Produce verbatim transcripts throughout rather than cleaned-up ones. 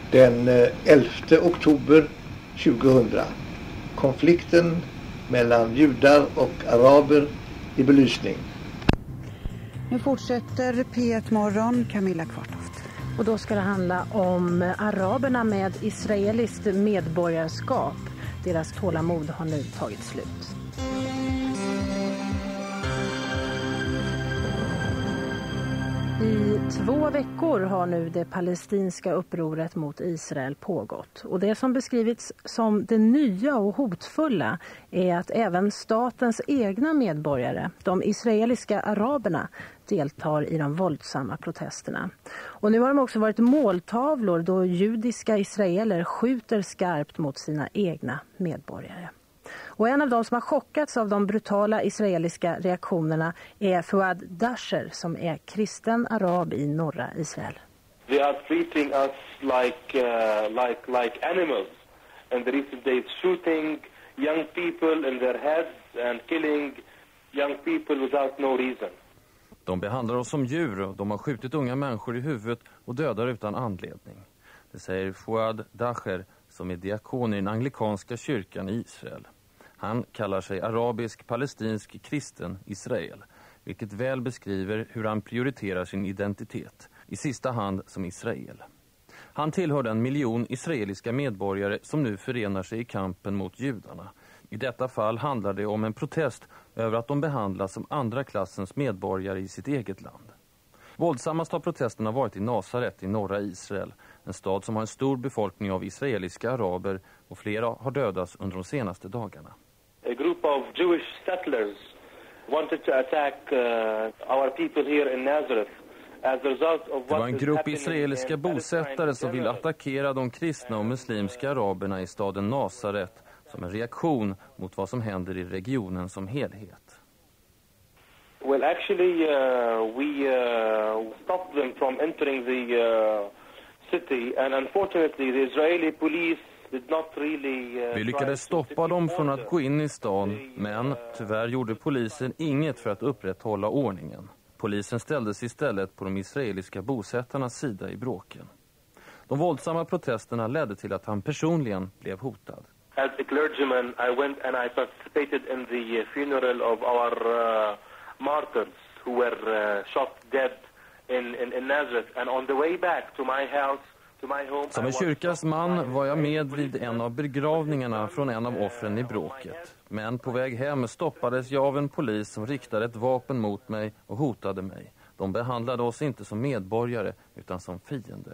den elfte oktober tjugohundra. Konflikten mellan judar och araber i belysning. Nu fortsätter P ett morgon, Camilla Kvartoft. Och då ska det handla om araberna med israeliskt medborgarskap. Deras tålamod har nu tagit slut. I två veckor har nu det palestinska upproret mot Israel pågått. Och det som beskrivits som det nya och hotfulla är att även statens egna medborgare, de israeliska araberna, deltar i de våldsamma protesterna. Och nu har de också varit måltavlor då judiska israeler skjuter skarpt mot sina egna medborgare. Och en av de som har chockats av de brutala israeliska reaktionerna är Fouad Dasher, som är kristen arab i norra Israel. They are treating us like uh, like like animals, and the recent days shooting young people in their heads and killing young people without no reason. De behandlar oss som djur och de har skjutit unga människor i huvudet och dödar utan anledning. Det säger Fouad Dasher, som är diakon i den anglikanska kyrkan i Israel. Han kallar sig arabisk-palestinsk kristen Israel, vilket väl beskriver hur han prioriterar sin identitet, i sista hand som Israel. Han tillhör den miljon israeliska medborgare som nu förenar sig i kampen mot judarna. I detta fall handlar det om en protest över att de behandlas som andra klassens medborgare i sitt eget land. Våldsammast har protesterna varit i Nasaret i norra Israel, en stad som har en stor befolkning av israeliska araber, och flera har dödats under de senaste dagarna. A group of Jewish settlers wanted to attack uh, our people here in Nazareth. As a result of Det var what en is grupp happening israeliska in bosättare som ville attackera de kristna och muslimska araberna i staden Nasaret som en reaktion mot vad som händer i regionen som helhet. Well, actually, uh, we uh, stopped them from entering the uh, city, and unfortunately, the Israeli police did not really. Uh, Vi lyckades stoppa dem från att gå in i stan, men tyvärr gjorde polisen inget för att upprätthålla ordningen. Polisen ställdes istället på de israeliska bosättarnas sida i bråken. De våldsamma protesterna ledde till att han personligen blev hotad. As a clergyman, I went and I participated in the funeral of our uh, martyrs who were uh, shot dead in, in, in Nazareth. And on the way back to my house, to my home... Som en kyrkas man var jag med vid en av begravningarna från en av offren i bråket. Men på väg hem stoppades jag av en polis som riktade ett vapen mot mig och hotade mig. De behandlade oss inte som medborgare utan som fiender.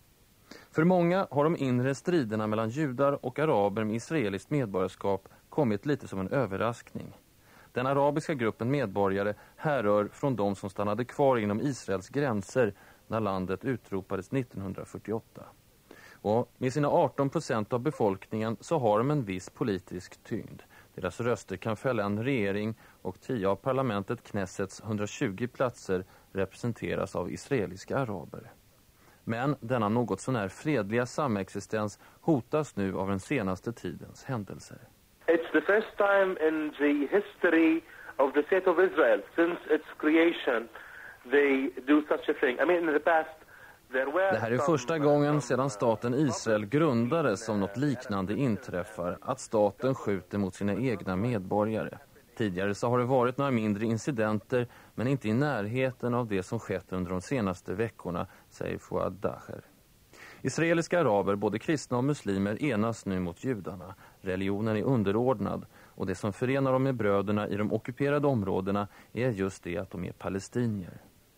För många har de inre striderna mellan judar och araber med israeliskt medborgarskap kommit lite som en överraskning. Den arabiska gruppen medborgare härrör från de som stannade kvar inom Israels gränser när landet utropades nittonhundrafyrtioåtta. Och med sina arton procent av befolkningen så har de en viss politisk tyngd. Deras röster kan fälla en regering och tio av parlamentet Knessets hundratjugo platser representeras av israeliska araber. Men denna något sånär fredliga samexistens hotas nu av den senaste tidens händelser. It's the first time in the history of the state of Israel since its creation they do such a thing. I mean, in the past there were. Det här är första gången sedan staten Israel grundades som något liknande inträffar, att staten skjuter mot sina egna medborgare. Tidigare så har det varit några mindre incidenter, men inte i närheten av det som skett under de senaste veckorna, säger Fouad Dasher. Israeliska araber, både kristna och muslimer, enas nu mot judarna. Religionen är underordnad och det som förenar dem med bröderna i de ockuperade områdena är just det att de är palestinier.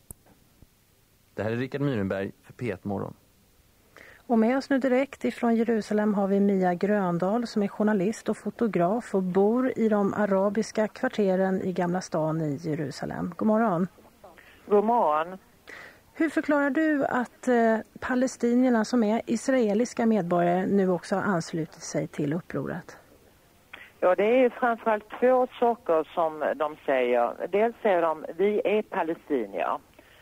Det här är Rickard Myrenberg för P ett Morgon. Och med oss nu direkt ifrån Jerusalem har vi Mia Gröndal som är journalist och fotograf och bor i de arabiska kvarteren i Gamla stan i Jerusalem. God morgon. God morgon. Hur förklarar du att eh, palestinierna som är israeliska medborgare nu också har anslutit sig till upproret? Ja, det är framförallt två saker som de säger. Dels säger de, vi är palestinier.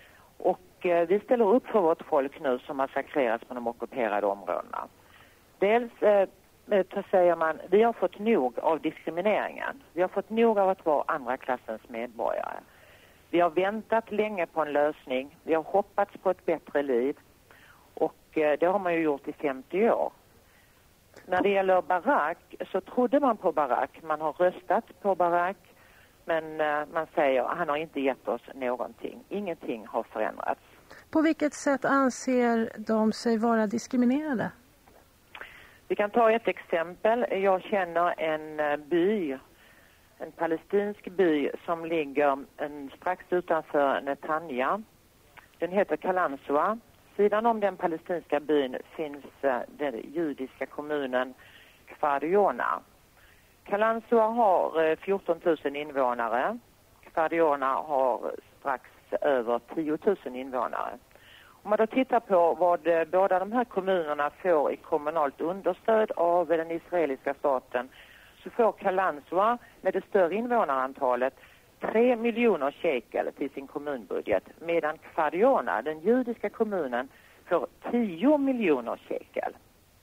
Och eh, vi ställer upp för vårt folk nu som massakreras på de ockuperade områdena. Dels eh, säger man, vi har fått nog av diskrimineringen. Vi har fått nog av att vara andra klassens medborgare. Vi har väntat länge på en lösning. Vi har hoppats på ett bättre liv. Och det har man ju gjort i femtio år. När det gäller Barak så trodde man på Barak. Man har röstat på Barak. Men man säger att han har inte gett oss någonting. Ingenting har förändrats. På vilket sätt anser de sig vara diskriminerade? Vi kan ta ett exempel. Jag känner en by, en palestinsk by som ligger en, strax utanför Netanya. Den heter Kalansua. Sidan om den palestinska byn finns den judiska kommunen Kfar Yona. Kalansua har fjorton tusen invånare. Kfar Yona har strax över tio tusen invånare. Om man då tittar på vad båda de här kommunerna får i kommunalt understöd av den israeliska staten, så får Kalansua med det större invånarantalet tre miljoner shekel till sin kommunbudget, medan Kfar Yona, den judiska kommunen, får tio miljoner shekel.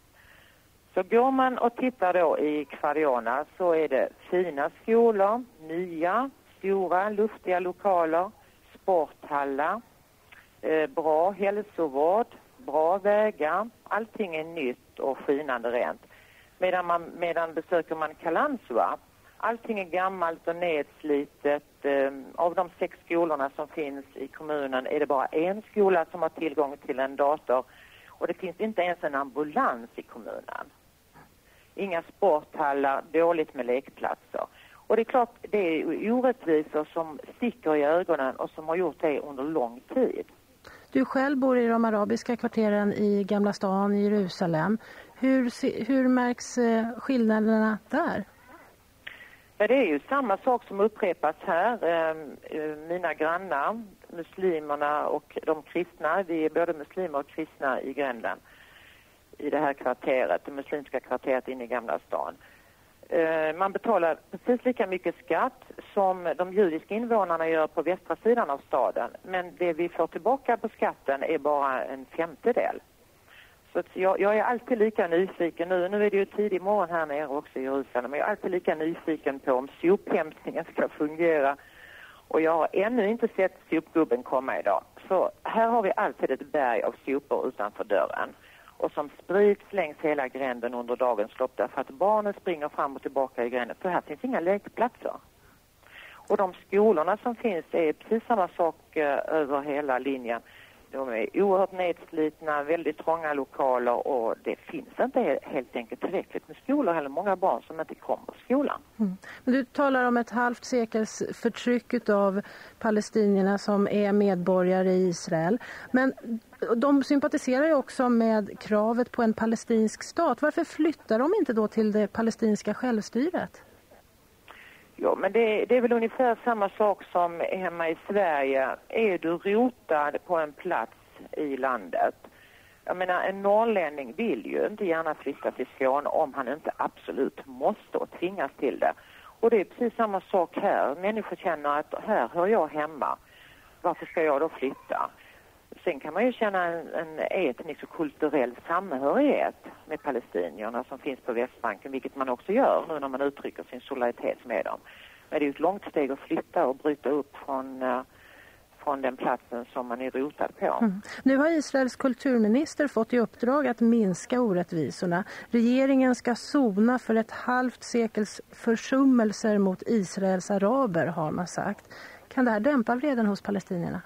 Så går man och tittar då i Kfar Yona så är det fina skolor, nya, stora, luftiga lokaler, sporthallar, eh, bra hälsovård, bra vägar. Allting är nytt och skinande rent. Medan, man, medan besöker man Kalansua, allting är gammalt och nedslitet. Eh, av de sex skolorna som finns i kommunen är det bara en skola som har tillgång till en dator. Och det finns inte ens en ambulans i kommunen. Inga sporthallar, dåligt med lekplatser. Och det är klart, det är orättvisor som sticker i ögonen och som har gjort det under lång tid. Du själv bor i de arabiska kvarteren i Gamla stan i Jerusalem. Hur, hur märks skillnaderna där? Ja, det är ju samma sak som upprepas här. Mina grannar, muslimerna och de kristna, vi är både muslimer och kristna i gränden i det här kvarteret, det muslimska kvarteret inne i Gamla stan. Man betalar precis lika mycket skatt som de judiska invånarna gör på västra sidan av staden. Men det vi får tillbaka på skatten är bara en femtedel. Så att jag, jag är alltid lika nyfiken nu. Nu är det ju tidig morgon här nere också i Jerusalem. Men jag är alltid lika nyfiken på om sophämtningen ska fungera. Och jag har ännu inte sett sopgubben komma idag. Så här har vi alltid ett berg av sopor utanför dörren. Och som sprids längs hela gränden under dagens lopp. Därför att barnen springer fram och tillbaka i gränden. För här finns inga lekplatser. Och de skolorna som finns är precis samma sak eh, över hela linjen. De är oerhört nedslitna, väldigt trånga lokaler och det finns inte helt enkelt tillräckligt med skolor eller många barn som inte kommer till skolan. Mm. Men du talar om ett halvt sekels förtryck av palestinierna som är medborgare i Israel. Men de sympatiserar ju också med kravet på en palestinsk stat. Varför flyttar de inte då till det palestinska självstyret? Ja, men det, det är väl ungefär samma sak som hemma i Sverige. Är du rotad på en plats i landet? Jag menar, en norrlänning vill ju inte gärna flytta till Skåne om han inte absolut måste och tvingas till det. Och det är precis samma sak här. Människor känner att här hör jag hemma. Varför ska jag då flytta? Sen kan man ju känna en, en etnisk och kulturell samhörighet med palestinierna som finns på Västbanken, vilket man också gör nu när man uttrycker sin solidaritet med dem. Men det är ju ett långt steg att flytta och bryta upp från, uh, från den platsen som man är rotad på. Mm. Nu har Israels kulturminister fått i uppdrag att minska orättvisorna. Regeringen ska sona för ett halvt sekels försummelser mot Israels araber, har man sagt. Kan det här dämpa vreden hos palestinierna?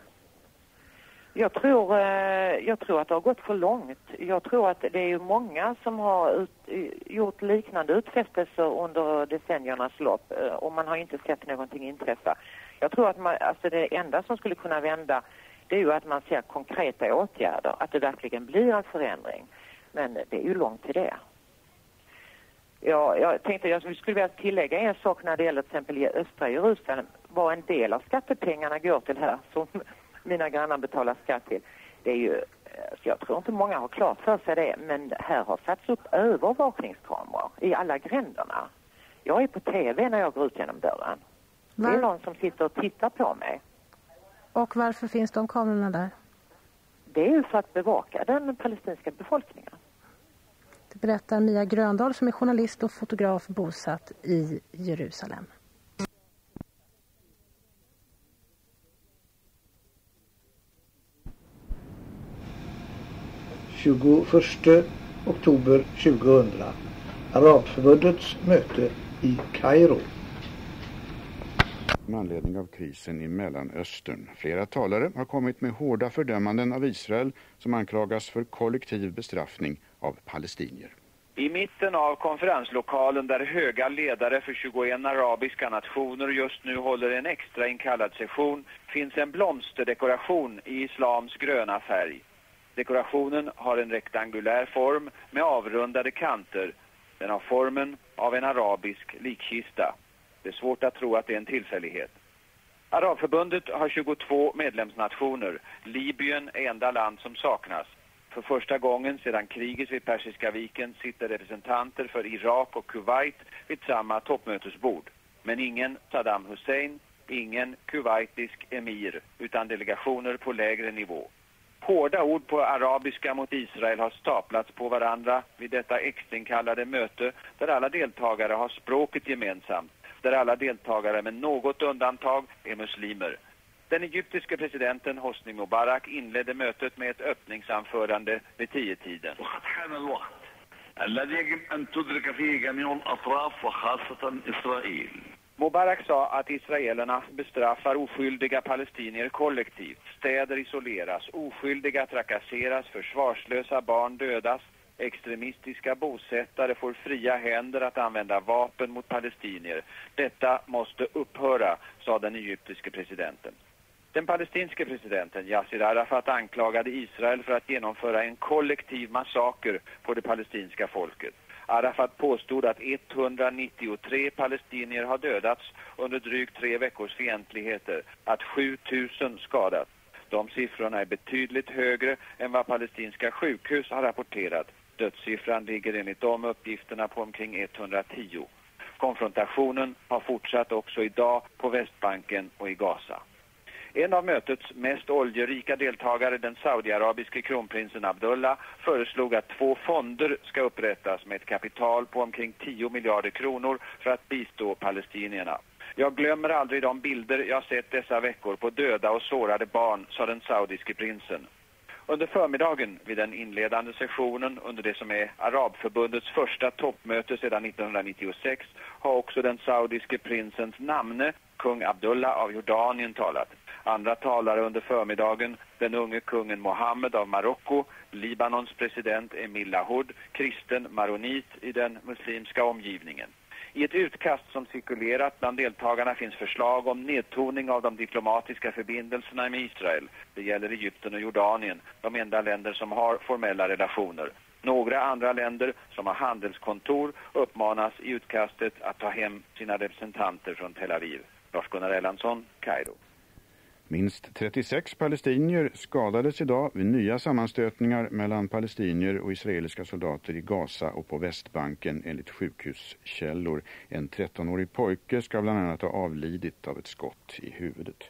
Jag tror, jag tror att det har gått för långt. Jag tror att det är ju många som har ut, gjort liknande utfästelser under decenniernas lopp och man har inte sett någonting inträffa. Jag tror att man, alltså det enda som skulle kunna vända, det är ju att man ser konkreta åtgärder, att det verkligen blir en förändring. Men det är ju långt till det. Ja, jag tänkte att jag skulle vilja tillägga en sak när det gäller till exempel i östra Jerusalem. Vad en del av skattepengarna går till här som mina grannar betalar skatt till. Det är ju, jag tror inte många har klart för sig det, men här har satts upp övervakningskameror i alla gränderna. Jag är på tv när jag går ut genom dörren. Var? Det är någon som sitter och tittar på mig. Och varför finns de kamerorna där? Det är ju för att bevaka den palestinska befolkningen. Det berättar Mia Gröndal som är journalist och fotograf bosatt i Jerusalem. tjugoförsta oktober tjugohundra. Arabförbundets möte i Kairo. Med anledning av krisen i Mellanöstern. Flera talare har kommit med hårda fördömanden av Israel som anklagas för kollektiv bestraffning av palestinier. I mitten av konferenslokalen där höga ledare för tjugoen arabiska nationer just nu håller en extra inkallad session finns en blomsterdekoration i islams gröna färg. Dekorationen har en rektangulär form med avrundade kanter. Den har formen av en arabisk likkista. Det är svårt att tro att det är en tillfällighet. Arabförbundet har tjugotvå medlemsnationer. Libyen är enda land som saknas. För första gången sedan kriget vid Persiska viken sitter representanter för Irak och Kuwait vid samma toppmötesbord. Men ingen Saddam Hussein, ingen kuwaitisk emir, utan delegationer på lägre nivå. Hårda ord på arabiska mot Israel har staplats på varandra vid detta extrainkallade möte där alla deltagare har språket gemensamt, där alla deltagare med något undantag är muslimer. Den egyptiske presidenten Hosni Mubarak inledde mötet med ett öppningsanförande vid tio-tiden. Mubarak sa att israelerna bestraffar oskyldiga palestinier kollektivt. Städer isoleras, oskyldiga trakasseras, försvarslösa barn dödas. Extremistiska bosättare får fria händer att använda vapen mot palestinier. Detta måste upphöra, sa den egyptiske presidenten. Den palestinske presidenten Yasser Arafat anklagade Israel för att genomföra en kollektiv massaker på det palestinska folket. Arafat påstod att etthundranittiotre palestinier har dödats under drygt tre veckors fientligheter, att sjutusen skadats. De siffrorna är betydligt högre än vad palestinska sjukhus har rapporterat. Dödssiffran ligger enligt de uppgifterna på omkring etthundratio. Konfrontationen har fortsatt också idag på Västbanken och i Gaza. En av mötets mest oljerika deltagare, den saudiarabiske kronprinsen Abdullah, föreslog att två fonder ska upprättas med ett kapital på omkring tio miljarder kronor för att bistå palestinierna. Jag glömmer aldrig de bilder jag sett dessa veckor på döda och sårade barn, sa den saudiske prinsen. Under förmiddagen vid den inledande sessionen under det som är Arabförbundets första toppmöte sedan nittonhundranittiosex har också den saudiske prinsens namne, kung Abdullah av Jordanien, talat. Andra talare under förmiddagen, den unge kungen Mohammed av Marocko, Libanons president Emil Lahoud, kristen maronit i den muslimska omgivningen. I ett utkast som cirkulerat bland deltagarna finns förslag om nedtoning av de diplomatiska förbindelserna med Israel. Det gäller Egypten och Jordanien, de enda länder som har formella relationer. Några andra länder som har handelskontor uppmanas i utkastet att ta hem sina representanter från Tel Aviv. Lars-Gunnar Erlandsson, Kairo. Minst trettiosex palestinier skadades idag vid nya sammanstötningar mellan palestinier och israeliska soldater i Gaza och på Västbanken enligt sjukhuskällor. En trettonårig pojke ska bland annat ha avlidit av ett skott i huvudet.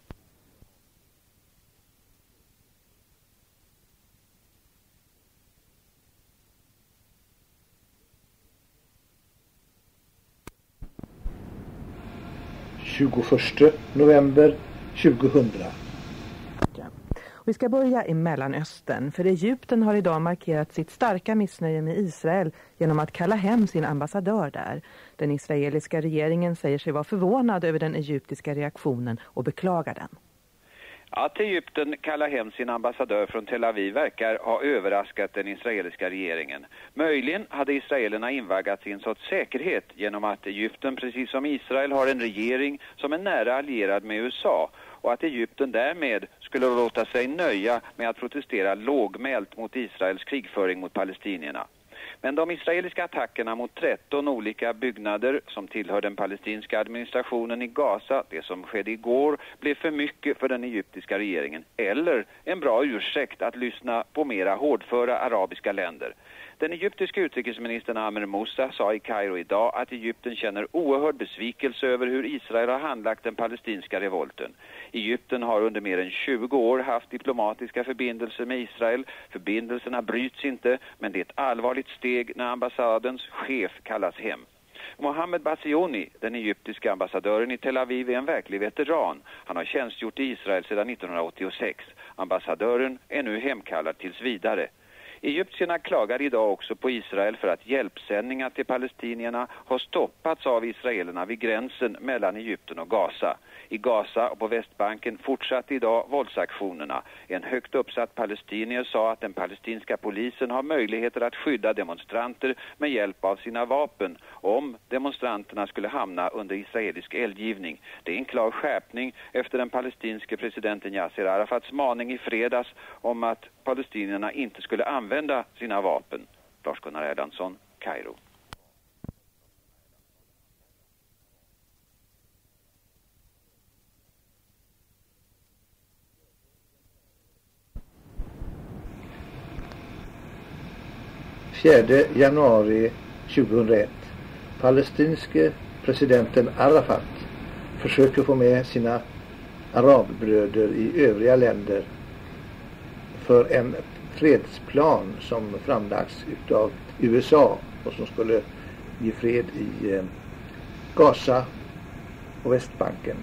tjugoförsta november tjugohundra. Vi ska börja i Mellanöstern, för Egypten har idag markerat sitt starka missnöje med Israel genom att kalla hem sin ambassadör där. Den israeliska regeringen säger sig vara förvånad över den egyptiska reaktionen och beklagar den. Att Egypten kallar hem sin ambassadör från Tel Aviv verkar ha överraskat den israeliska regeringen. Möjligen hade israelerna invaggats i en sorts säkerhet genom att Egypten, precis som Israel, har en regering som är nära allierad med U S A och att Egypten därmed skulle låta sig nöja med att protestera lågmält mot Israels krigföring mot palestinierna. Men de israeliska attackerna mot tretton olika byggnader som tillhör den palestinska administrationen i Gaza, det som skedde igår, blev för mycket för den egyptiska regeringen. Eller en bra ursäkt att lyssna på mera hårdföra arabiska länder. Den egyptiska utrikesministern Amer Moussa sa i Kairo idag att Egypten känner oerhörd besvikelse över hur Israel har handlagt den palestinska revolten. Egypten har under mer än tjugo år haft diplomatiska förbindelser med Israel. Förbindelserna bryts inte, men det är ett allvarligt steg när ambassadens chef kallas hem. Mohammed Bassiouni, den egyptiska ambassadören i Tel Aviv, är en verklig veteran. Han har tjänstgjort i Israel sedan nittonhundraåttiosex. Ambassadören är nu hemkallad tills vidare. Egyptierna klagar idag också på Israel för att hjälpsändningar till palestinierna har stoppats av israelerna vid gränsen mellan Egypten och Gaza. I Gaza och på Västbanken fortsatte idag våldsaktionerna. En högt uppsatt palestinier sa att den palestinska polisen har möjligheter att skydda demonstranter med hjälp av sina vapen om demonstranterna skulle hamna under israelisk eldgivning. Det är en klar skärpning efter den palestinske presidenten Yasser Arafats maning i fredags om att palestinierna inte skulle använda sina vapen. Lars-Gunnar Erlandsson, Kairo. fjärde januari tjugohundraett. Palestinske presidenten Arafat försöker få med sina arabbröder i övriga länder för en fredsplan som framlagts utav U S A och som skulle ge fred i eh, Gaza och Västbanken.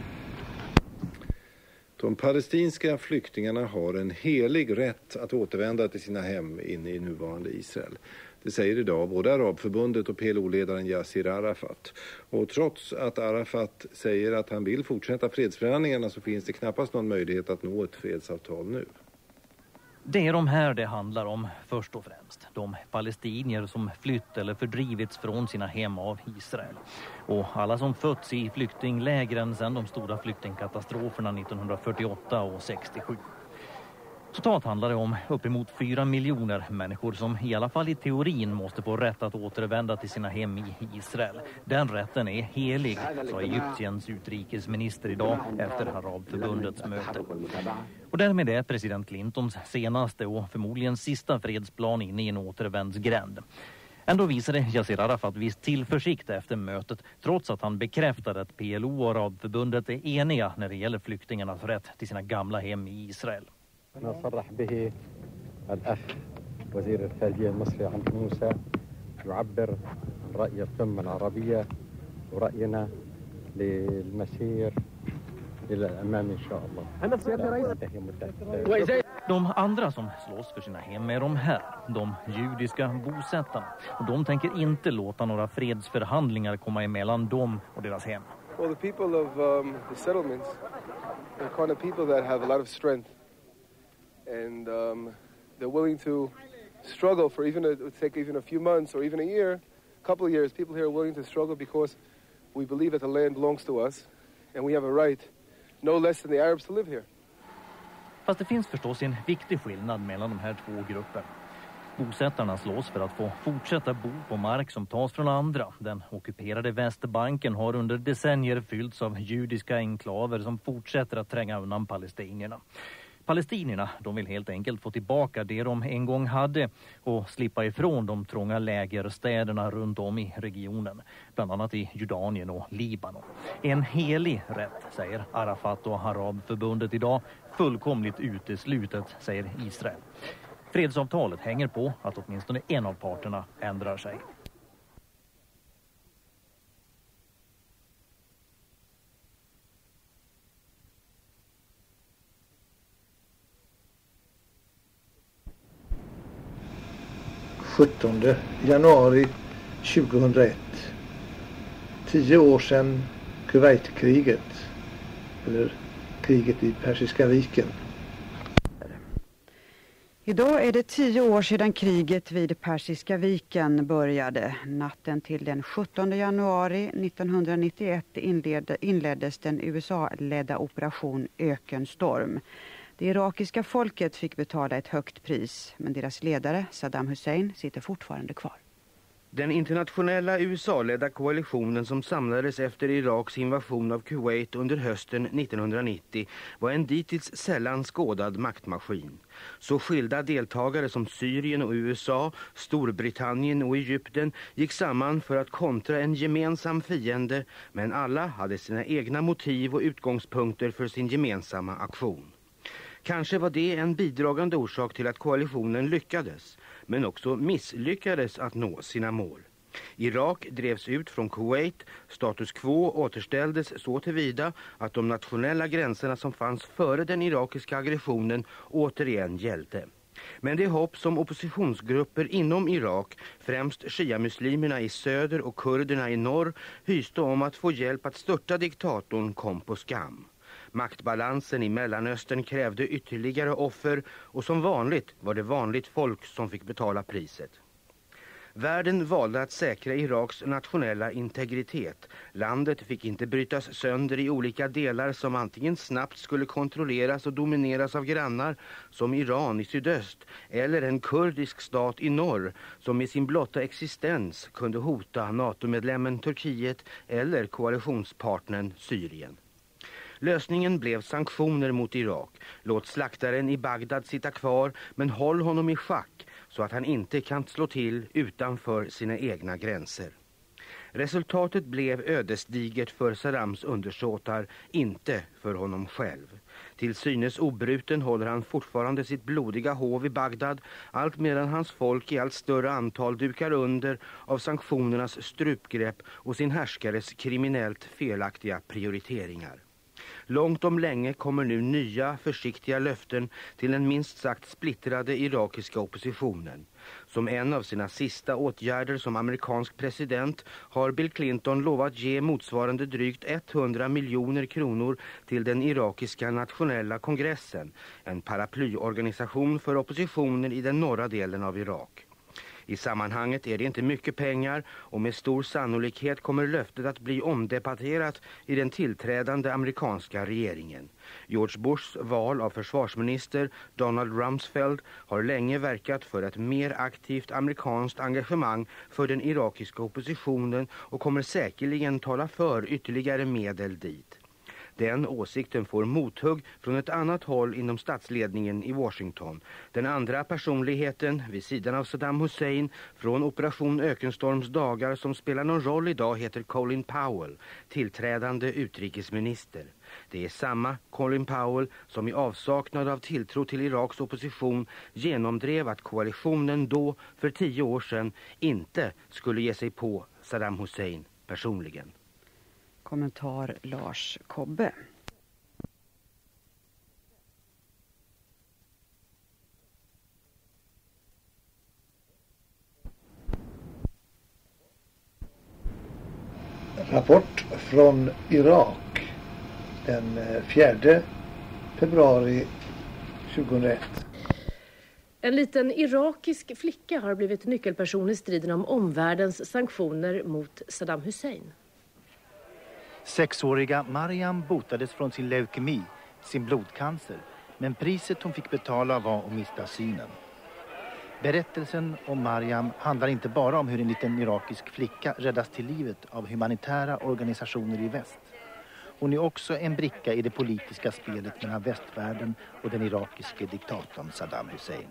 De palestinska flyktingarna har en helig rätt att återvända till sina hem inne i nuvarande Israel. Det säger idag både Arabförbundet och P L O-ledaren Yasser Arafat. Och trots att Arafat säger att han vill fortsätta fredsförhandlingarna så finns det knappast någon möjlighet att nå ett fredsavtal nu. Det är de här det handlar om först och främst. De palestinier som flytt eller fördrivits från sina hem av Israel. Och alla som fötts i flyktinglägren sedan de stora flyktingkatastroferna nittonhundrafyrtioåtta och sextiosju. Totalt handlar det om uppemot fyra miljoner människor som i alla fall i teorin måste få rätt att återvända till sina hem i Israel. Den rätten är helig, sa Egyptiens utrikesminister idag efter Arabförbundets möte. Och därmed är president Clintons senaste och förmodligen sista fredsplan inne i en återvändsgränd. Ändå visade Yasser Arafat viss tillförsikt efter mötet, trots att han bekräftade att P L O och Arabförbundet är eniga när det gäller flyktingarnas rätt till sina gamla hem i Israel. صرح به الأخ وزير الخارجية المصري عمرو موسى يعبر عن رأي القمة العربية ورأينا للمسير إلى الأمام إن شاء الله. De andra som slåss för sina hem är de här, de judiska bosättarna. Och de tänker inte låta några fredsförhandlingar komma emellan dem och deras hem. Well, the people of um, the settlements are kind of people that have a lot of strength. And um, they're willing to struggle for even a, it would take even a few months or even a year, a couple of years. People here are willing to struggle because we believe that the land belongs to us and we have a right, no less than the Arabs, to live here. Fast det finns förstås en viktig skillnad mellan de här två grupperna. Bosättarna slåss för att få fortsätta bo på mark som tas från andra. Den ockuperade Västbanken har under decennier fyllts av judiska enklaver som fortsätter att tränga undan palestinierna. Palestinierna, de vill helt enkelt få tillbaka det de en gång hade och slippa ifrån de trånga lägerstäderna runt om i regionen, bland annat i Jordanien och Libanon. En helig rätt, säger Arafat och Arabförbundet idag, fullkomligt uteslutet, säger Israel. Fredsavtalet hänger på att åtminstone en av parterna ändrar sig. sjuttonde januari tjugohundraett. Tio år sedan Kuwaitkriget, eller kriget i Persiska viken. Idag är det tio år sedan kriget vid Persiska viken började. Natten till den sjuttonde januari nittonhundranittioett inledde, inleddes den U S A-ledda operation Ökenstorm. Det irakiska folket fick betala ett högt pris, men deras ledare Saddam Hussein sitter fortfarande kvar. Den internationella U S A-ledda koalitionen som samlades efter Iraks invasion av Kuwait under hösten nittonhundranittio var en dittills sällan skådad maktmaskin. Så skilda deltagare som Syrien och U S A, Storbritannien och Egypten gick samman för att kontra en gemensam fiende, men alla hade sina egna motiv och utgångspunkter för sin gemensamma aktion. Kanske var det en bidragande orsak till att koalitionen lyckades, men också misslyckades att nå sina mål. Irak drevs ut från Kuwait, status quo återställdes så tillvida att de nationella gränserna som fanns före den irakiska aggressionen återigen gällde. Men det hopp som oppositionsgrupper inom Irak, främst shia-muslimerna i söder och kurderna i norr, hyste om att få hjälp att störta diktatorn kom på skam. Maktbalansen i Mellanöstern krävde ytterligare offer och som vanligt var det vanligt folk som fick betala priset. Världen valde att säkra Iraks nationella integritet. Landet fick inte brytas sönder i olika delar som antingen snabbt skulle kontrolleras och domineras av grannar som Iran i sydöst eller en kurdisk stat i norr som med sin blotta existens kunde hota NATO-medlemmen Turkiet eller koalitionspartnern Syrien. Lösningen blev sanktioner mot Irak. Låt slaktaren i Bagdad sitta kvar, men håll honom i schack så att han inte kan slå till utanför sina egna gränser. Resultatet blev ödesdigert för Saddams undersåtar, inte för honom själv. Till synes obruten håller han fortfarande sitt blodiga hov i Bagdad, allt medan hans folk i allt större antal dukar under av sanktionernas strupgrepp och sin härskares kriminellt felaktiga prioriteringar. Långt om länge kommer nu nya, försiktiga löften till den minst sagt splittrade irakiska oppositionen. Som en av sina sista åtgärder som amerikansk president har Bill Clinton lovat ge motsvarande drygt hundra miljoner kronor till den irakiska nationella kongressen, en paraplyorganisation för oppositionen i den norra delen av Irak. I sammanhanget är det inte mycket pengar och med stor sannolikhet kommer löftet att bli omdebatterat i den tillträdande amerikanska regeringen. George Bushs val av försvarsminister Donald Rumsfeld har länge verkat för ett mer aktivt amerikanskt engagemang för den irakiska oppositionen och kommer säkerligen tala för ytterligare medel dit. Den åsikten får mothugg från ett annat håll inom statsledningen i Washington. Den andra personligheten vid sidan av Saddam Hussein från Operation Ökenstorms dagar som spelar någon roll idag heter Colin Powell, tillträdande utrikesminister. Det är samma Colin Powell som i avsaknad av tilltro till Iraks opposition genomdrev att koalitionen då, för tio år sedan, inte skulle ge sig på Saddam Hussein personligen. Kommentar Lars Kobbe. Rapport från Irak den fjärde februari tjugohundraett. En liten irakisk flicka har blivit nyckelperson i striden om omvärldens sanktioner mot Saddam Hussein. Sexåriga Mariam botades från sin leukemi, sin blodcancer, men priset hon fick betala var att mista synen. Berättelsen om Mariam handlar inte bara om hur en liten irakisk flicka räddas till livet av humanitära organisationer i väst. Hon är också en bricka i det politiska spelet mellan västvärlden och den irakiske diktatorn Saddam Hussein.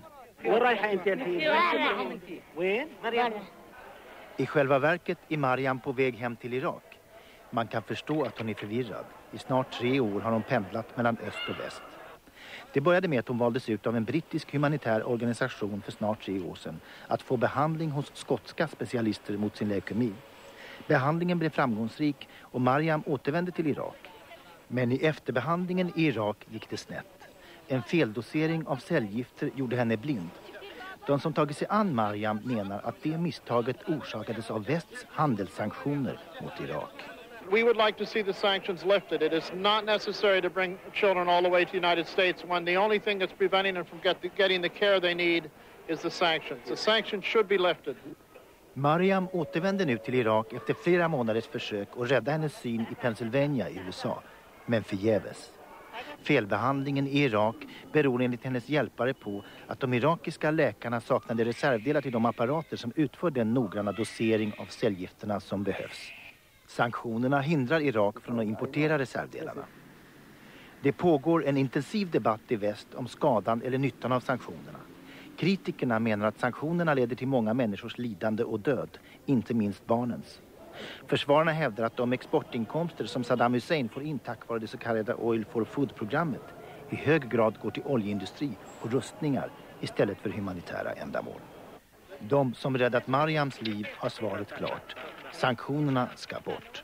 I själva verket är Mariam på väg hem till Irak. Man kan förstå att hon är förvirrad. I snart tre år har hon pendlat mellan öst och väst. Det började med att hon valdes ut av en brittisk humanitär organisation för snart tre år sedan att få behandling hos skotska specialister mot sin leukemi. Behandlingen blev framgångsrik och Mariam återvände till Irak. Men i efterbehandlingen i Irak gick det snett. En feldosering av cellgifter gjorde henne blind. De som tagit sig an Mariam menar att det misstaget orsakades av västs handelssanktioner mot Irak. We would like to see the sanctions lifted. It is not necessary to bring children all the way to the United States when the only thing that's preventing them from get the, getting the care they need is the sanctions. The sanctions should be lifted. Mariam återvände nu till Irak efter flera månaders försök att rädda hennes syn i Pennsylvania i U S A, men förgäves. Felbehandlingen i Irak beror enligt hennes hjälpare på att de irakiska läkarna saknade reservdelar till de apparater som utför den noggranna dosering av cellgifterna som behövs. Sanktionerna hindrar Irak från att importera reservdelarna. Det pågår en intensiv debatt i väst om skadan eller nyttan av sanktionerna. Kritikerna menar att sanktionerna leder till många människors lidande och död, inte minst barnens. Försvararna hävdar att de exportinkomster som Saddam Hussein får in tack vare det så kallade Oil for Food-programmet i hög grad går till oljeindustri och rustningar istället för humanitära ändamål. De som räddat Mariams liv har svaret klart. Sanktionerna ska bort.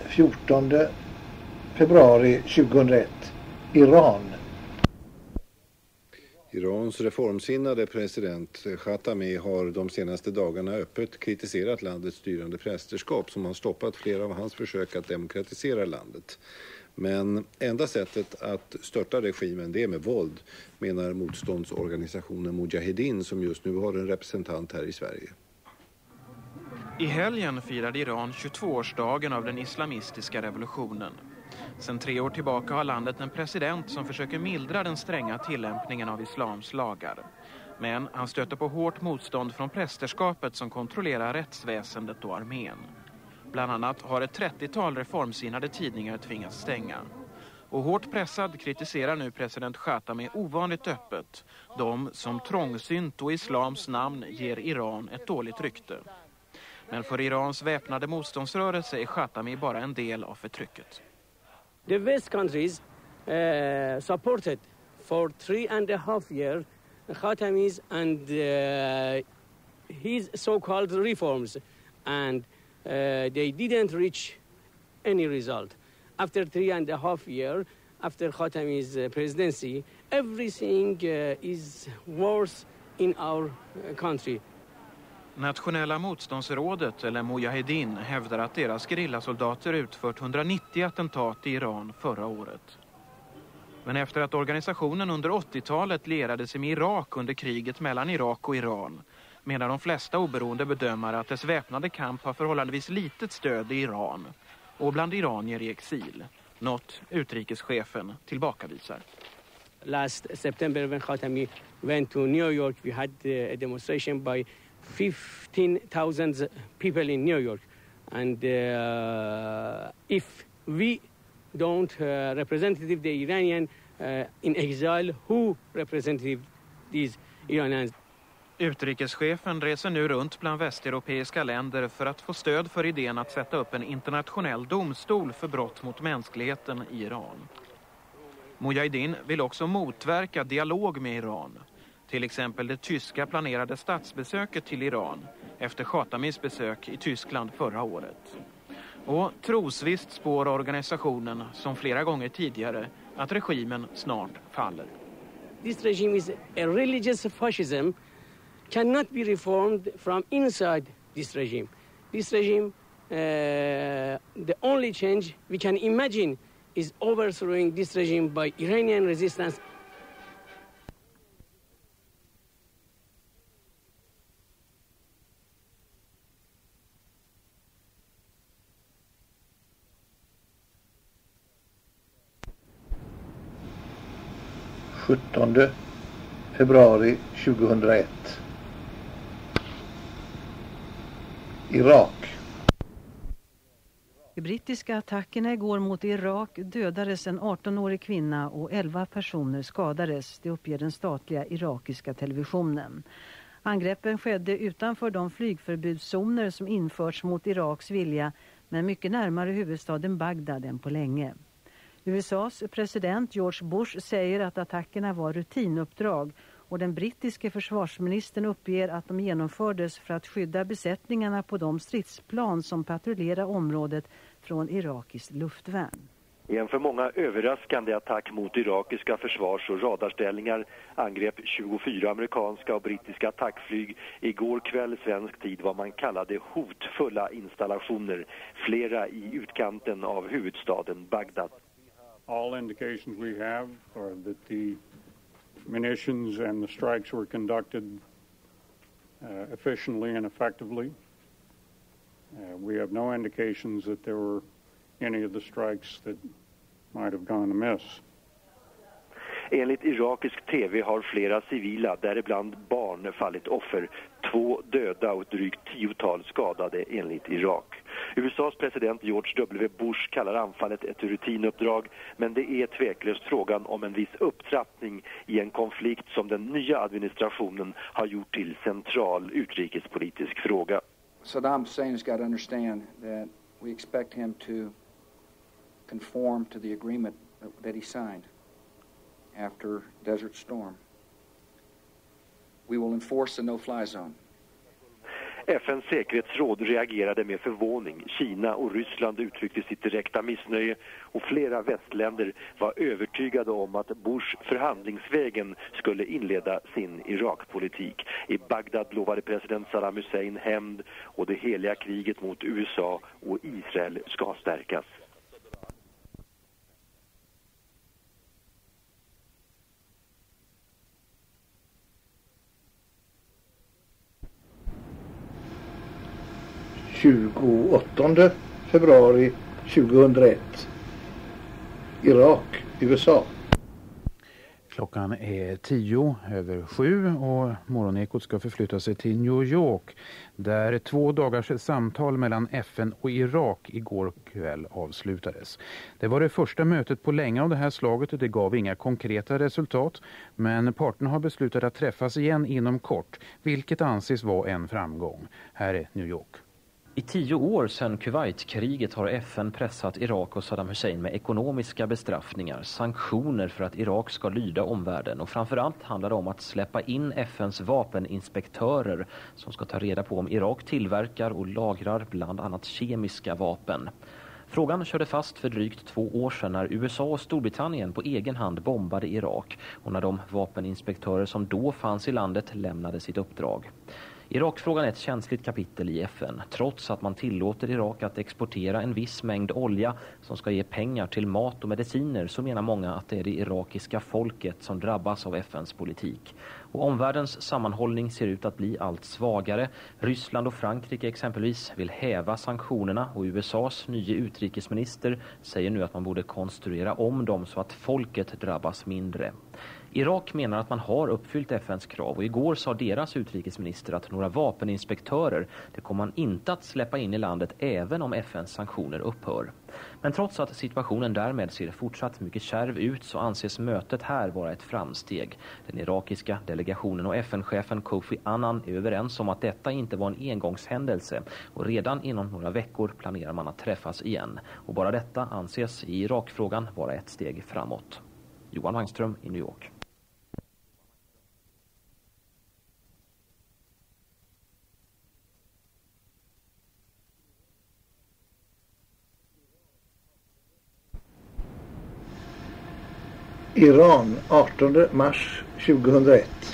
fjortonde februari tjugohundraett. Iran. Irans reformsinnade president Khatami har de senaste dagarna öppet kritiserat landets styrande prästerskap som har stoppat flera av hans försök att demokratisera landet. Men enda sättet att störta regimen det är med våld, menar motståndsorganisationen Mujahedin som just nu har en representant här i Sverige. I helgen firade Iran tjugotvåårsdagen av den islamistiska revolutionen. Sedan tre år tillbaka har landet en president som försöker mildra den stränga tillämpningen av islams lagar. Men han stöter på hårt motstånd från prästerskapet som kontrollerar rättsväsendet och armén. Bland annat har ett trettiotal reformsinnade tidningar tvingats stänga. Och hårt pressad kritiserar nu president Khatami ovanligt öppet de som trångsynt och islams namn ger Iran ett dåligt rykte. Men för Irans väpnade motståndsrörelse är Khatami bara en del av förtrycket. The West countries uh, supported for three and a half years Khatami's and uh, his so-called reforms, and uh, they didn't reach any result. After three and a half years, after Khatami's uh, presidency, everything uh, is worse in our uh, country. Nationella motståndsrådet, eller Mujahedin, hävdar att deras gerillasoldater utfört hundranittio attentat i Iran förra året. Men efter att organisationen under åttiotalet lierade sig med Irak under kriget mellan Irak och Iran menar de flesta oberoende bedömare att dess väpnade kamp har förhållandevis litet stöd i Iran och bland iranier i exil. Något utrikeschefen tillbakavisar. Last September when Khatami went to New York, we had a demonstration by fifteen thousand people in New York, and uh, if we don't uh, representative the Iranian uh, in exile, who representative these Iranians? Utrikeschefen reser nu runt bland västeuropeiska länder för att få stöd för idén att sätta upp en internationell domstol för brott mot mänskligheten i Iran. Mujahedin vill också motverka dialog med Iran. Till exempel det tyska planerade statsbesöket till Iran efter Khatamis besök i Tyskland förra året. Och trosvisst spår organisationen som flera gånger tidigare att regimen snart faller. This regime is a religious fascism, cannot be reformed from inside this regime. This regime, uh, the only change we can imagine is overthrowing this regime by Iranian resistance. sjuttonde februari tjugohundraett. Irak. De brittiska attackerna igår mot Irak dödades en artonårig kvinna och elva personer skadades, det uppger den statliga irakiska televisionen. Angreppen skedde utanför de flygförbudszoner som införts mot Iraks vilja, men mycket närmare huvudstaden Bagdad än på länge. U S A:s president George Bush säger att attackerna var rutinuppdrag och den brittiske försvarsministern uppger att de genomfördes för att skydda besättningarna på de stridsplan som patrullerar området från irakiskt luftvärn. I en för många överraskande attack mot irakiska försvars- och radarställningar angrep tjugofyra amerikanska och brittiska attackflyg igår kväll svensk tid vad man kallade hotfulla installationer, flera i utkanten av huvudstaden Bagdad. All indications we have are that the munitions and the strikes were conducted uh, efficiently and effectively. Uh, we have no indications that there were any of the strikes that might have gone amiss. Enligt irakisk tv har flera civila, däribland barn, fallit offer. Två döda och drygt tiotal skadade enligt Irak. U S A:s president George W. Bush kallar anfallet ett rutinuppdrag, men det är tveklöst frågan om en viss upptrappning i en konflikt som den nya administrationen har gjort till central utrikespolitisk fråga. Saddam Hussein has got to understand that we expect him to conform to the agreement that he signed after Desert Storm. We will enforce the no-fly zone. F N:s säkerhetsråd reagerade med förvåning. Kina och Ryssland uttryckte sitt direkta missnöje och flera västländer var övertygade om att Bush förhandlingsvägen skulle inleda sin Irakpolitik. I Bagdad lovade president Saddam Hussein hämnd och det heliga kriget mot U S A och Israel ska stärkas. tjugoåttonde februari tjugohundraett. Irak, U S A. Klockan är tio över sju och morgonekot ska förflytta sig till New York där två dagars samtal mellan F N och Irak igår kväll avslutades. Det var det första mötet på länge av det här slaget och det gav inga konkreta resultat, men parterna har beslutat att träffas igen inom kort, vilket anses vara en framgång. Här är New York. I tio år sedan Kuwait-kriget har F N pressat Irak och Saddam Hussein med ekonomiska bestraffningar, sanktioner för att Irak ska lyda omvärlden och framförallt handlar det om att släppa in F N:s vapeninspektörer som ska ta reda på om Irak tillverkar och lagrar bland annat kemiska vapen. Frågan körde fast för drygt två år sedan när U S A och Storbritannien på egen hand bombade Irak och när de vapeninspektörer som då fanns i landet lämnade sitt uppdrag. Irakfrågan är ett känsligt kapitel i F N. Trots att man tillåter Irak att exportera en viss mängd olja som ska ge pengar till mat och mediciner så menar många att det är det irakiska folket som drabbas av F N:s politik. Och omvärldens sammanhållning ser ut att bli allt svagare. Ryssland och Frankrike exempelvis vill häva sanktionerna och U S A:s nya utrikesminister säger nu att man borde konstruera om dem så att folket drabbas mindre. Irak menar att man har uppfyllt F N:s krav och igår sa deras utrikesminister att några vapeninspektörer det kommer man inte att släppa in i landet även om F N:s sanktioner upphör. Men trots att situationen därmed ser fortsatt mycket kärv ut så anses mötet här vara ett framsteg. Den irakiska delegationen och F N-chefen Kofi Annan är överens om att detta inte var en engångshändelse och redan inom några veckor planerar man att träffas igen. Och bara detta anses i Irakfrågan vara ett steg framåt. Johan Wangström i New York. Iran, artonde mars tjugohundraett.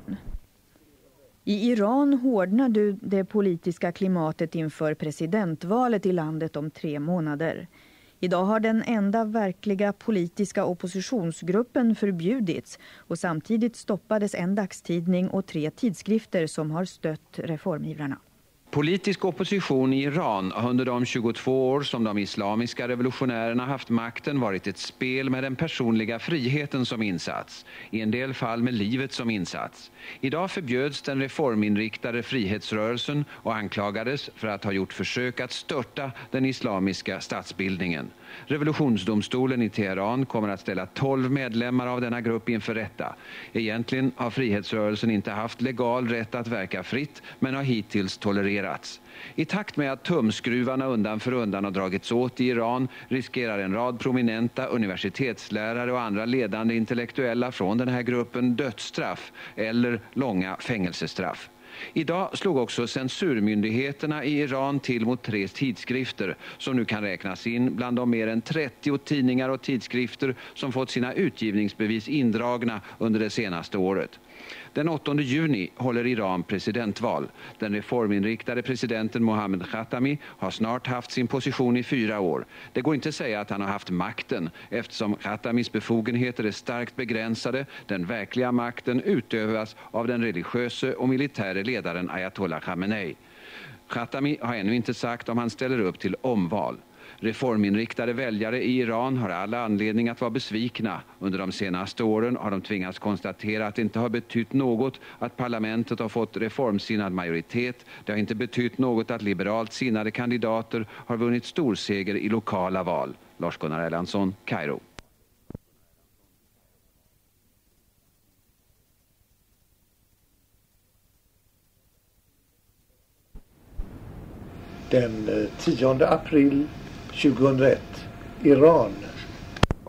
I Iran hårdnar du det politiska klimatet inför presidentvalet i landet om tre månader. Idag har den enda verkliga politiska oppositionsgruppen förbjudits och samtidigt stoppades en dagstidning och tre tidskrifter som har stött reformivrarna. Politisk opposition i Iran har under de tjugotvå år som de islamiska revolutionärerna haft makten varit ett spel med den personliga friheten som insats, i en del fall med livet som insats. Idag förbjöds den reforminriktade frihetsrörelsen och anklagades för att ha gjort försök att störta den islamiska statsbildningen. Revolutionsdomstolen i Teheran kommer att ställa tolv medlemmar av denna grupp inför rätta. Egentligen har frihetsrörelsen inte haft legal rätt att verka fritt men har hittills tolererats. I takt med att tumskruvarna undan för undan har dragits åt i Iran riskerar en rad prominenta universitetslärare och andra ledande intellektuella från den här gruppen dödsstraff eller långa fängelsestraff. Idag slog också censurmyndigheterna i Iran till mot tre tidskrifter som nu kan räknas in bland de mer än trettio tidningar och tidskrifter som fått sina utgivningsbevis indragna under det senaste året. Den åttonde juni håller Iran presidentval. Den reforminriktade presidenten Mohammed Khatami har snart haft sin position i fyra år. Det går inte att säga att han har haft makten eftersom Khatamis befogenheter är starkt begränsade. Den verkliga makten utövas av den religiöse och militäre ledaren Ayatollah Khamenei. Khatami har ännu inte sagt om han ställer upp till omval. Reforminriktade väljare i Iran har alla anledning att vara besvikna. Under de senaste åren har de tvingats konstatera att det inte har betytt något att parlamentet har fått reformsinnad majoritet. Det har inte betytt något att liberalt sinnade kandidater har vunnit storseger i lokala val. Lars-Gunnar Erlandsson, Kairo. Den tionde april tjugohundraett. Iran.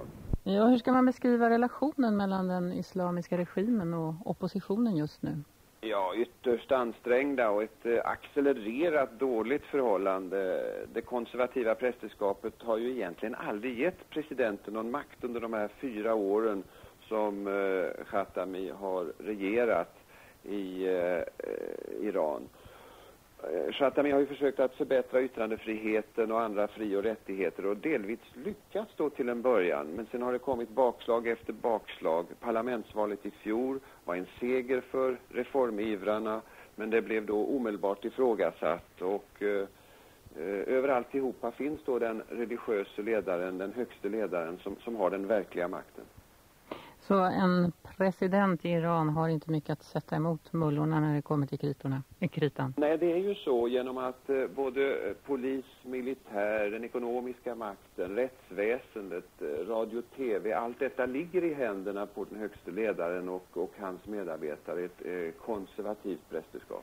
Ja, hur ska man beskriva relationen mellan den islamiska regimen och oppositionen just nu? Ja, ytterst ansträngda och ett eh, accelererat dåligt förhållande. Det konservativa prästerskapet har ju egentligen aldrig gett presidenten någon makt under de här fyra åren som eh, Khatami har regerat i eh, Iran. Khatami har ju försökt att förbättra yttrandefriheten och andra fri- och rättigheter och delvis lyckats då till en början. Men sen har det kommit bakslag efter bakslag. Parlamentsvalet i fjol var en seger för reformivrarna, men det blev då omedelbart ifrågasatt. Och eh, över alltihopa finns då den religiösa ledaren, den högste ledaren som, som har den verkliga makten. Så en president i Iran har inte mycket att sätta emot mullorna när det kommer till kritorna, kritan? Nej, det är ju så genom att eh, både polis, militär, den ekonomiska makten, rättsväsendet, eh, radio, tv, allt detta ligger i händerna på den högste ledaren och, och hans medarbetare, ett eh, konservativt prästerskap.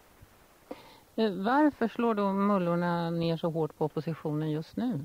Varför slår då mullorna ner så hårt på oppositionen just nu?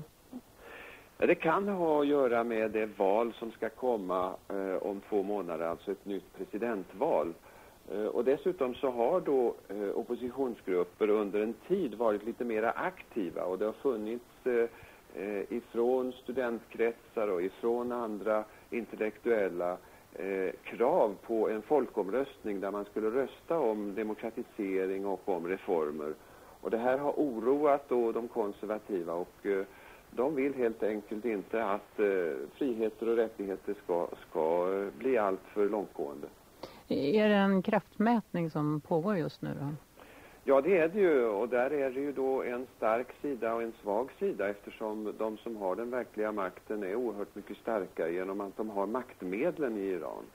Det kan ha att göra med det val som ska komma eh, om två månader, alltså ett nytt presidentval. Eh, och dessutom så har då eh, oppositionsgrupper under en tid varit lite mer aktiva och det har funnits eh, eh, ifrån studentkretsar och ifrån andra intellektuella eh, krav på en folkomröstning där man skulle rösta om demokratisering och om reformer. Och det här har oroat då de konservativa och eh, de vill helt enkelt inte att eh, friheter och rättigheter ska, ska eh, bli allt för långtgående. Är det en kraftmätning som pågår just nu då? Ja, det är det ju. Och där är det ju då en stark sida och en svag sida eftersom de som har den verkliga makten är oerhört mycket starkare genom att de har maktmedlen i Iran.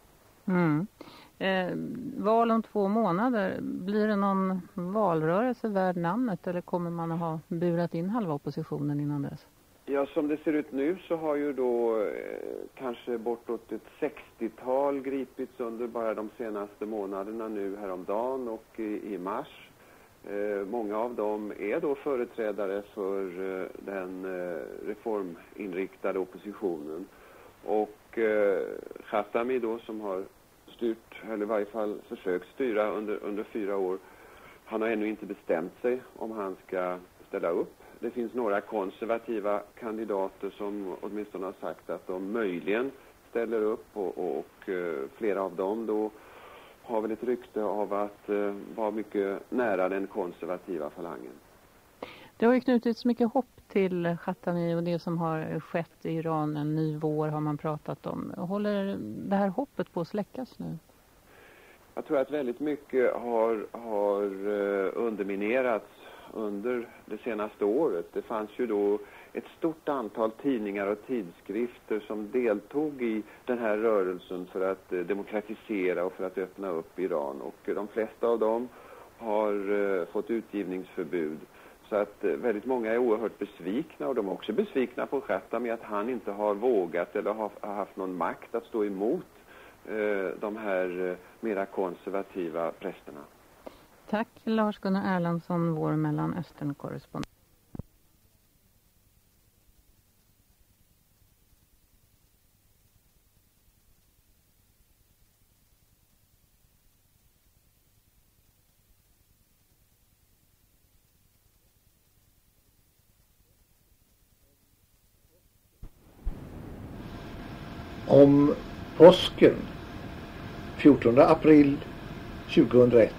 Mm. Eh, val om två månader. Blir det någon valrörelse värd namnet eller kommer man att ha burat in halva oppositionen innan dess? Ja, som det ser ut nu så har ju då eh, kanske bortåt ett sextiotal gripits under bara de senaste månaderna nu häromdagen och i, i mars. Eh, många av dem är då företrädare för eh, den eh, reforminriktade oppositionen. Och eh, Khatami då som har styrt, eller i varje fall försökt styra under, under fyra år. Han har ännu inte bestämt sig om han ska ställa upp. Det finns några konservativa kandidater som åtminstone har sagt att de möjligen ställer upp och, och, och flera av dem då har väl ett rykte av att uh, vara mycket nära den konservativa falangen. Det har ju knutits mycket hopp till Khatami och det som har skett i Iran, en ny vår har man pratat om. Håller det här hoppet på att släckas nu? Jag tror att väldigt mycket har, har underminerats under det senaste året. Det fanns ju då ett stort antal tidningar och tidskrifter som deltog i den här rörelsen för att demokratisera och för att öppna upp Iran. Och de flesta av dem har fått utgivningsförbud. Så att väldigt många är oerhört besvikna och de är också besvikna på Khatami att han inte har vågat eller har haft någon makt att stå emot eh, de här eh, mera konservativa prästerna. Tack Lars-Gunnar Erlandsson, vår Mellanöstern-korrespondent. Om påsken fjortonde april tjugohundraett.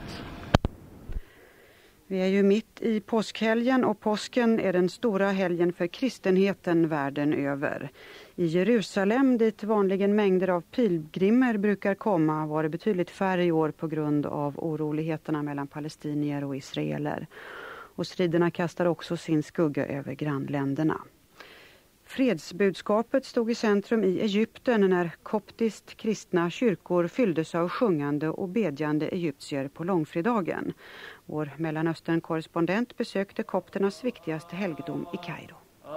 Vi är ju mitt i påskhelgen och påsken är den stora helgen för kristenheten världen över. I Jerusalem, dit vanligen mängder av pilgrimer brukar komma, var det betydligt färre i år på grund av oroligheterna mellan palestinier och israeler. Och striderna kastar också sin skugga över grannländerna. Fredsbudskapet stod i centrum i Egypten när koptiskt kristna kyrkor fylldes av sjungande och bedjande egyptier på långfredagen. Vår Mellanöstern-korrespondent besökte kopternas viktigaste helgdom i Kairo.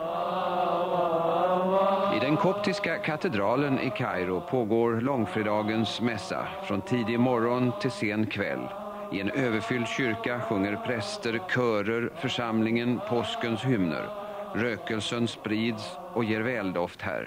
I den koptiska katedralen i Kairo pågår långfredagens mässa från tidig morgon till sen kväll. I en överfylld kyrka sjunger präster, körer, församlingen påskens hymner. Rökelsen sprids och ger väldoft här.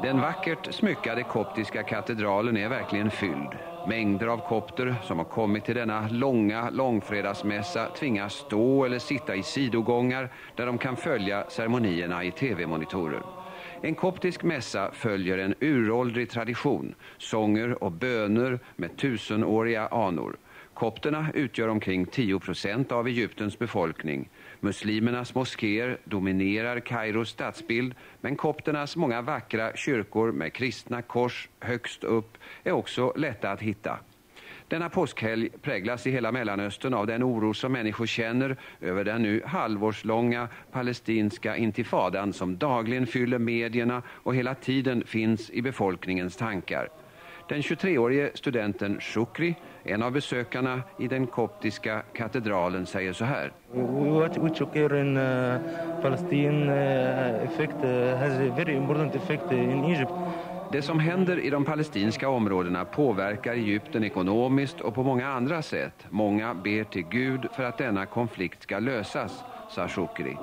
Den vackert smyckade koptiska katedralen är verkligen fylld. Mängder av kopter som har kommit till denna långa långfredagsmässa tvingas stå eller sitta i sidogångar där de kan följa ceremonierna i tv-monitorer. En koptisk mässa följer en uråldrig tradition, sånger och böner med tusenåriga anor. Kopterna utgör omkring tio procent av Egyptens befolkning. Muslimernas moskéer dominerar Kairos stadsbild, men kopternas många vackra kyrkor med kristna kors högst upp är också lätta att hitta. Denna påskhelg präglas i hela Mellanöstern av den oro som människor känner över den nu halvårslånga palestinska intifadan som dagligen fyller medierna och hela tiden finns i befolkningens tankar. Den tjugotreårige studenten Shukri, en av besökarna i den koptiska katedralen, säger så här. What occur in Palestine effect has a very important effect in Egypt. Det som händer i de palestinska områdena påverkar Egypten ekonomiskt och på många andra sätt. Många ber till Gud för att denna konflikt ska lösas, sa Shukri.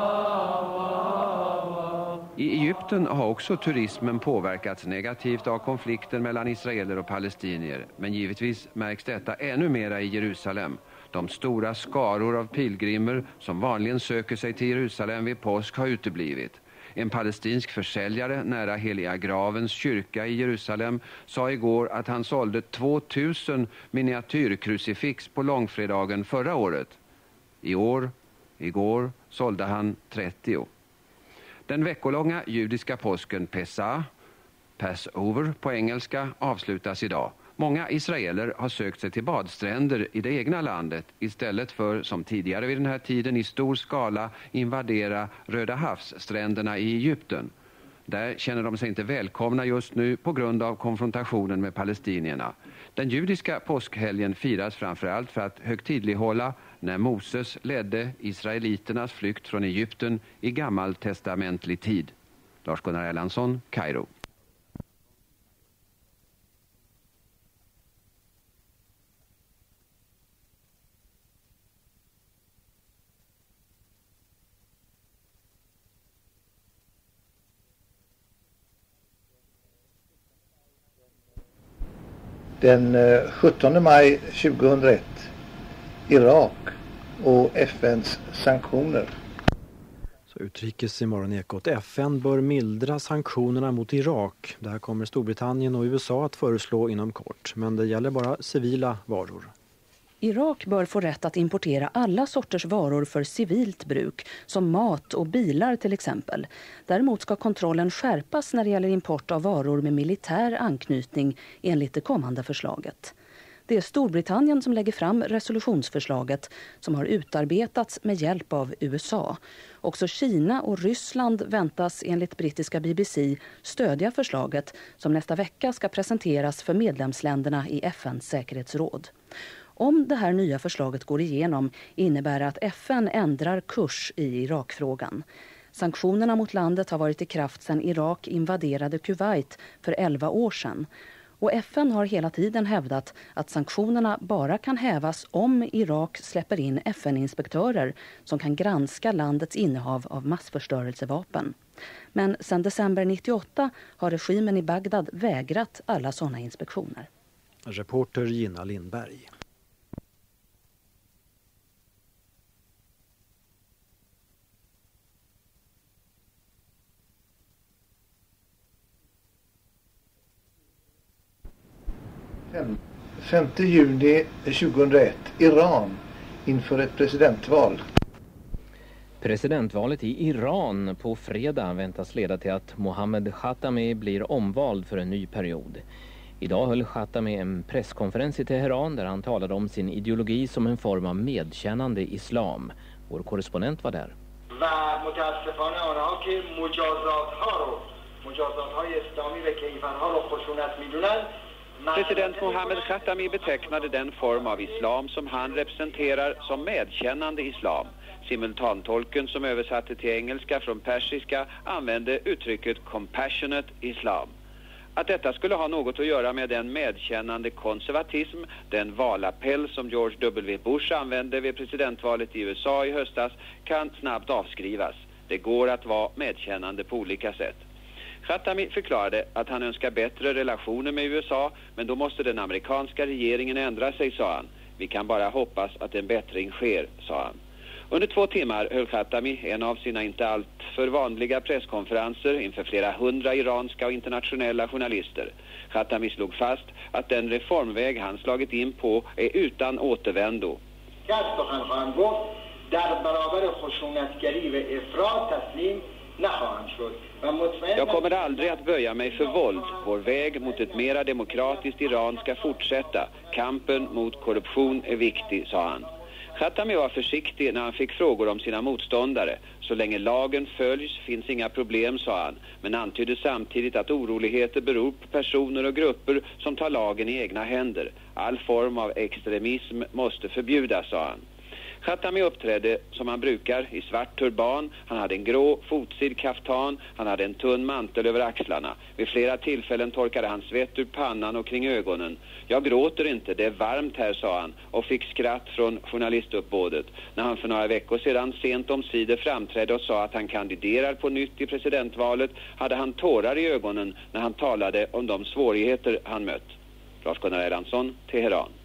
I Egypten har också turismen påverkats negativt av konflikten mellan israeler och palestinier. Men givetvis märks detta ännu mera i Jerusalem. De stora skaror av pilgrimer som vanligen söker sig till Jerusalem vid påsk har uteblivit. En palestinsk försäljare nära Heliga gravens kyrka i Jerusalem sa igår att han sålde tvåtusen miniatyrkrucifix på långfredagen förra året. I år, igår, sålde han trettio. Den veckolånga judiska påsken Pesach, Passover på engelska, avslutas idag. Många israeler har sökt sig till badstränder i det egna landet istället för, som tidigare vid den här tiden, i stor skala invadera Röda havsstränderna i Egypten. Där känner de sig inte välkomna just nu på grund av konfrontationen med palestinierna. Den judiska påskhelgen firas framförallt för att högtidlighålla när Moses ledde israeliternas flykt från Egypten i gammaltestamentlig tid. Lars-Gunnar Erlandsson, Kairo. Den sjuttonde maj tjugohundraett, Irak och F N:s sanktioner. Så utrikes i morgonekot. F N bör mildra sanktionerna mot Irak. Det här kommer Storbritannien och U S A att föreslå inom kort. Men det gäller bara civila varor. Irak bör få rätt att importera alla sorters varor för civilt bruk, som mat och bilar till exempel. Däremot ska kontrollen skärpas när det gäller import av varor med militär anknytning enligt det kommande förslaget. Det är Storbritannien som lägger fram resolutionsförslaget som har utarbetats med hjälp av U S A. Också Kina och Ryssland väntas enligt brittiska B B C stödja förslaget som nästa vecka ska presenteras för medlemsländerna i F N:s säkerhetsråd. Om det här nya förslaget går igenom innebär att F N ändrar kurs i Irakfrågan. Sanktionerna mot landet har varit i kraft sedan Irak invaderade Kuwait för elva år sedan. Och F N har hela tiden hävdat att sanktionerna bara kan hävas om Irak släpper in F N-inspektörer som kan granska landets innehav av massförstörelsevapen. Men sedan december nittioåtta har regimen i Bagdad vägrat alla sådana inspektioner. Reporter Gina Lindberg. femte juni tjugohundraett, Iran inför ett presidentval. Presidentvalet i Iran på fredag väntas leda till att Mohammed Khatami blir omvald för en ny period. Idag höll Khatami en presskonferens i Teheran där han talade om sin ideologi som en form av medkännande islam. Vår korrespondent var där. President Mohammed Khatami betecknade den form av islam som han representerar som medkännande islam. Simultantolken som översatte till engelska från persiska använde uttrycket compassionate islam. Att detta skulle ha något att göra med den medkännande konservatism, den valappell som George W. Bush använde vid presidentvalet i U S A i höstas, kan snabbt avskrivas. Det går att vara medkännande på olika sätt. Khatami förklarade att han önskar bättre relationer med U S A, men då måste den amerikanska regeringen ändra sig, sa han. Vi kan bara hoppas att en bättring sker, sa han. Under två timmar höll Khatami en av sina inte allt för vanliga presskonferenser inför flera hundra iranska och internationella journalister. Khatami slog fast att den reformväg han slagit in på är utan återvändo. Jag kommer aldrig att böja mig för våld. Vår väg mot ett mera demokratiskt Iran ska fortsätta. Kampen mot korruption är viktig, sa han. Khatami var försiktig när han fick frågor om sina motståndare. Så länge lagen följs finns inga problem, sa han. Men antydde samtidigt att oroligheter beror på personer och grupper som tar lagen i egna händer. All form av extremism måste förbjudas, sa han. Khatami uppträdde som han brukar i svart turban. Han hade en grå fotsid kaftan. Han hade en tunn mantel över axlarna. Vid flera tillfällen torkade han svett ur pannan och kring ögonen. Jag gråter inte, det är varmt här, sa han, och fick skratt från journalistuppbådet. När han för några veckor sedan sent om sidor framträdde och sa att han kandiderar på nytt i presidentvalet hade han tårar i ögonen när han talade om de svårigheter han mött. Lars Gunnar Erlandsson, Teheran.